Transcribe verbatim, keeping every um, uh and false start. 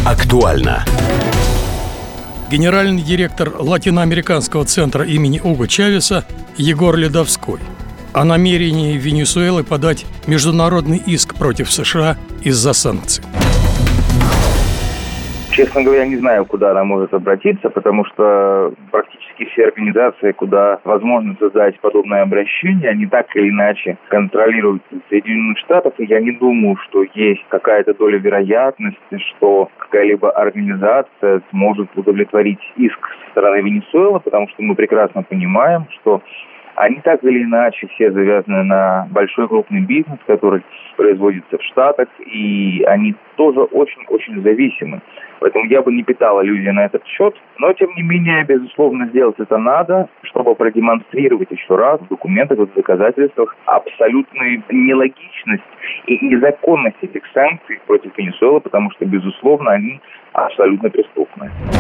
Актуально. Генеральный директор Латиноамериканского центра имени Уго Чавеса Егор Ледовской о намерении Венесуэлы подать международный иск против США из-за санкций. Честно говоря, не знаю, куда она может обратиться, потому что практически все организации, куда возможно создать подобное обращение, они так или иначе контролируют Соединенных Штатов, и я не думаю, что есть какая-то доля вероятности, что какая-либо организация сможет удовлетворить иск со стороны Венесуэлы, потому что мы прекрасно понимаем, что они так или иначе все завязаны на большой крупный бизнес, который производится в Штатах, и они тоже очень-очень зависимы. Поэтому я бы не питал иллюзий на этот счет. Но, тем не менее, безусловно, сделать это надо, чтобы продемонстрировать еще раз в документах, в доказательствах абсолютную нелогичность и незаконность этих санкций против Венесуэлы, потому что, безусловно, они абсолютно преступны.